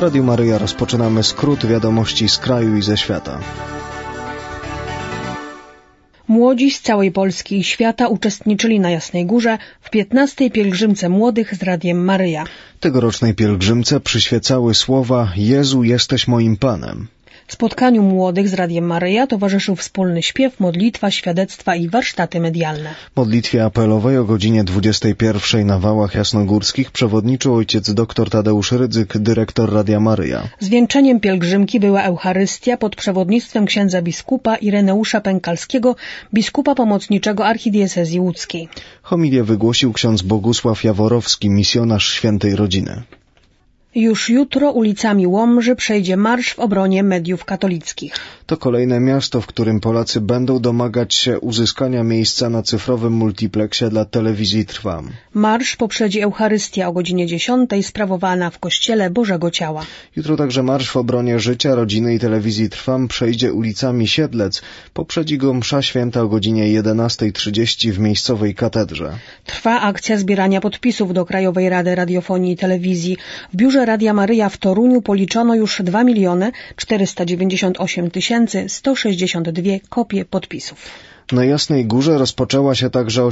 Radiu Maryja rozpoczynamy skrót wiadomości z kraju i ze świata. Młodzi z całej Polski i świata uczestniczyli na Jasnej Górze w 15. pielgrzymce młodych z Radiem Maryja. Tegorocznej pielgrzymce przyświecały słowa „Jezu, jesteś moim Panem”. Spotkaniu młodych z Radiem Maryja towarzyszył wspólny śpiew, modlitwa, świadectwa i warsztaty medialne. Modlitwie apelowej o godzinie 21 na Wałach Jasnogórskich przewodniczył ojciec dr Tadeusz Rydzyk, dyrektor Radia Maryja. Zwieńczeniem pielgrzymki była Eucharystia pod przewodnictwem księdza biskupa Ireneusza Pękalskiego, biskupa pomocniczego archidiecezji łódzkiej. Homilię wygłosił ksiądz Bogusław Jaworowski, misjonarz Świętej Rodziny. Już jutro ulicami Łomży przejdzie marsz w obronie mediów katolickich. To kolejne miasto, w którym Polacy będą domagać się uzyskania miejsca na cyfrowym multipleksie dla telewizji Trwam. Marsz poprzedzi Eucharystia o godzinie 10 sprawowana w Kościele Bożego Ciała. Jutro także marsz w obronie życia, rodziny i telewizji Trwam przejdzie ulicami Siedlec. Poprzedzi go msza święta o godzinie 11:30 w miejscowej katedrze. Trwa akcja zbierania podpisów do Krajowej Rady Radiofonii i Telewizji. W biurze Radia Maryja w Toruniu policzono już 2 498 162 kopie podpisów. Na Jasnej Górze rozpoczęła się także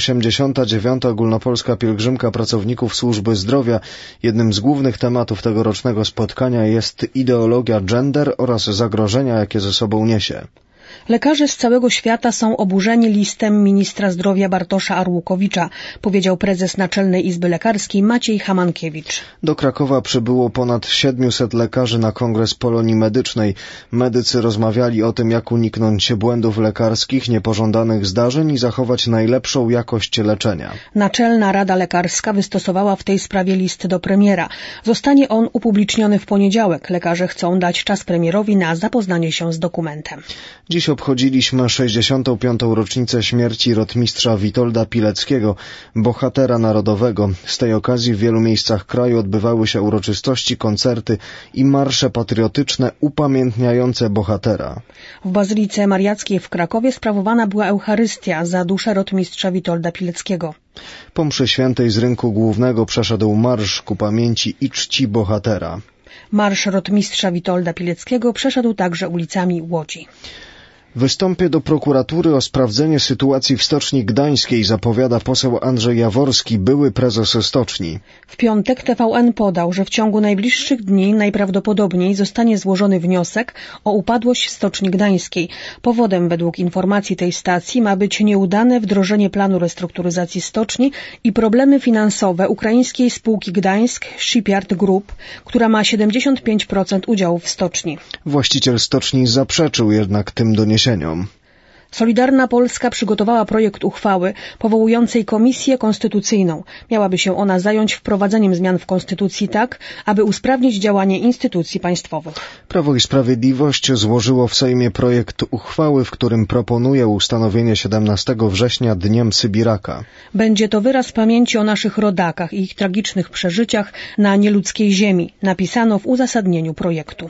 89. ogólnopolska pielgrzymka pracowników służby zdrowia. Jednym z głównych tematów tegorocznego spotkania jest ideologia gender oraz zagrożenia, jakie ze sobą niesie. Lekarze z całego świata są oburzeni listem ministra zdrowia Bartosza Arłukowicza, powiedział prezes Naczelnej Izby Lekarskiej Maciej Hamankiewicz. Do Krakowa przybyło ponad 700 lekarzy na kongres Polonii Medycznej. Medycy rozmawiali o tym, jak uniknąć błędów lekarskich, niepożądanych zdarzeń i zachować najlepszą jakość leczenia. Naczelna Rada Lekarska wystosowała w tej sprawie list do premiera. Zostanie on upubliczniony w poniedziałek. Lekarze chcą dać czas premierowi na zapoznanie się z dokumentem. Dziś obchodziliśmy 65. rocznicę śmierci rotmistrza Witolda Pileckiego, bohatera narodowego. Z tej okazji w wielu miejscach kraju odbywały się uroczystości, koncerty i marsze patriotyczne upamiętniające bohatera. W Bazylice Mariackiej w Krakowie sprawowana była Eucharystia za duszę rotmistrza Witolda Pileckiego. Po mszy świętej z rynku głównego przeszedł marsz ku pamięci i czci bohatera. Marsz rotmistrza Witolda Pileckiego przeszedł także ulicami Łodzi. Wystąpię do prokuratury o sprawdzenie sytuacji w Stoczni Gdańskiej, zapowiada poseł Andrzej Jaworski, były prezes Stoczni. W piątek TVN podał, że w ciągu najbliższych dni najprawdopodobniej zostanie złożony wniosek o upadłość Stoczni Gdańskiej. Powodem według informacji tej stacji ma być nieudane wdrożenie planu restrukturyzacji stoczni i problemy finansowe ukraińskiej spółki Gdańsk Shipyard Group, która ma 75% udziałów w stoczni. Właściciel stoczni zaprzeczył jednak tym doniesieniom. Solidarna Polska przygotowała projekt uchwały powołującej Komisję Konstytucyjną. Miałaby się ona zająć wprowadzeniem zmian w Konstytucji tak, aby usprawnić działanie instytucji państwowych. Prawo i Sprawiedliwość złożyło w Sejmie projekt uchwały, w którym proponuje ustanowienie 17 września Dniem Sybiraka. Będzie to wyraz pamięci o naszych rodakach i ich tragicznych przeżyciach na nieludzkiej ziemi, napisano w uzasadnieniu projektu.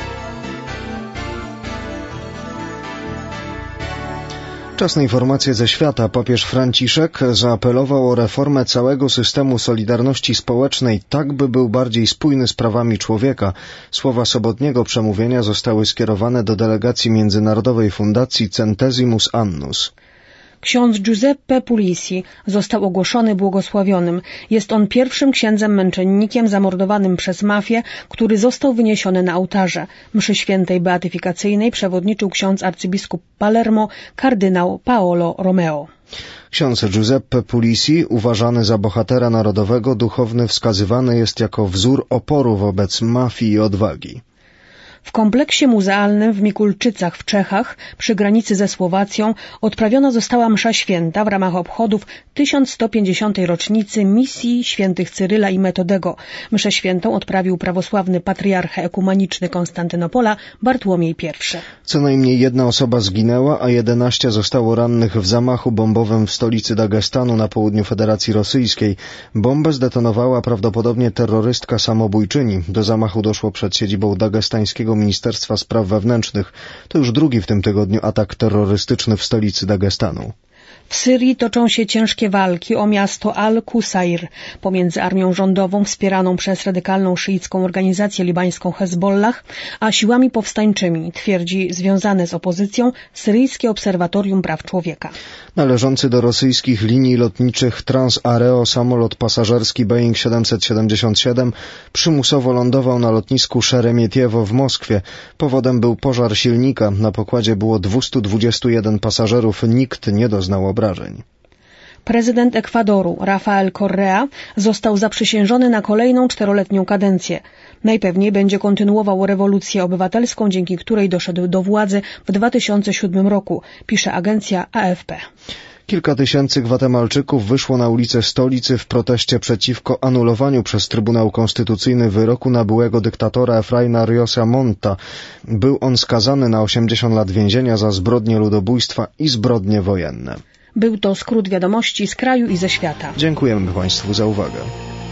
Czas na informacje ze świata. Papież Franciszek zaapelował o reformę całego systemu solidarności społecznej, tak by był bardziej spójny z prawami człowieka. Słowa sobotniego przemówienia zostały skierowane do delegacji Międzynarodowej Fundacji Centesimus Annus. Ksiądz Giuseppe Pulisi został ogłoszony błogosławionym. Jest on pierwszym księdzem męczennikiem zamordowanym przez mafię, który został wyniesiony na ołtarze. Mszy świętej beatyfikacyjnej przewodniczył ksiądz arcybiskup Palermo, kardynał Paolo Romeo. Ksiądz Giuseppe Pulisi, uważany za bohatera narodowego, duchowny wskazywany jest jako wzór oporu wobec mafii i odwagi. W kompleksie muzealnym w Mikulczycach w Czechach, przy granicy ze Słowacją, odprawiona została msza święta w ramach obchodów 1150. rocznicy misji świętych Cyryla i Metodego. Mszę świętą odprawił prawosławny patriarcha ekumeniczny Konstantynopola Bartłomiej I. Co najmniej 1 osoba zginęła, a 11 zostało rannych w zamachu bombowym w stolicy Dagestanu na południu Federacji Rosyjskiej. Bombę zdetonowała prawdopodobnie terrorystka samobójczyni. Do zamachu doszło przed siedzibą dagestańskiego Ministerstwa Spraw Wewnętrznych. To już drugi w tym tygodniu atak terrorystyczny w stolicy Dagestanu. W Syrii toczą się ciężkie walki o miasto Al-Qusair pomiędzy armią rządową wspieraną przez radykalną szyicką organizację libańską Hezbollah, a siłami powstańczymi, twierdzi związane z opozycją Syryjskie Obserwatorium Praw Człowieka. Należący do rosyjskich linii lotniczych Trans-Areo samolot pasażerski Boeing 777 przymusowo lądował na lotnisku Szeremietiewo w Moskwie. Powodem był pożar silnika. Na pokładzie było 221 pasażerów. Nikt nie doznał obrażeń. Prezydent Ekwadoru, Rafael Correa, został zaprzysiężony na kolejną 4-letnią kadencję. Najpewniej będzie kontynuował rewolucję obywatelską, dzięki której doszedł do władzy w 2007 roku, pisze agencja AFP. Kilka tysięcy Gwatemalczyków wyszło na ulice stolicy w proteście przeciwko anulowaniu przez Trybunał Konstytucyjny wyroku na byłego dyktatora Efraina Riosa Monta. Był on skazany na 80 lat więzienia za zbrodnie ludobójstwa i zbrodnie wojenne. Był to skrót wiadomości z kraju i ze świata. Dziękujemy Państwu za uwagę.